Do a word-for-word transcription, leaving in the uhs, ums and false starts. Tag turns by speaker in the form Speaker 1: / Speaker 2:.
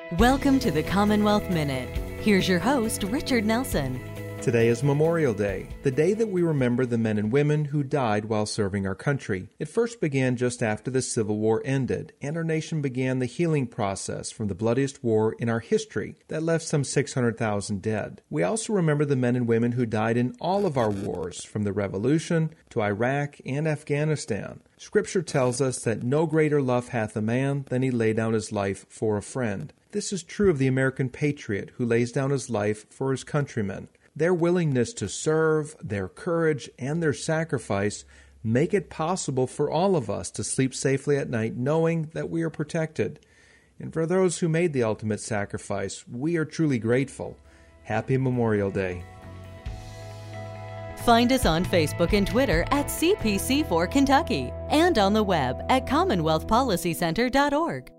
Speaker 1: Welcome to the Commonwealth Minute. Here's your host, Richard Nelson.
Speaker 2: Today is Memorial Day, the day that we remember the men and women who died while serving our country. It first began just after the Civil War ended, and our nation began the healing process from the bloodiest war in our history that left some six hundred thousand dead. We also remember the men and women who died in all of our wars, from the Revolution to Iraq and Afghanistan. Scripture tells us that no greater love hath a man than he lay down his life for a friend. This is true of the American patriot who lays down his life for his countrymen. Their willingness to serve, their courage, and their sacrifice make it possible for all of us to sleep safely at night knowing that we are protected. And for those who made the ultimate sacrifice, we are truly grateful. Happy Memorial Day.
Speaker 1: Find us on Facebook and Twitter at C P C four Kentucky and on the web at commonwealth policy center dot org.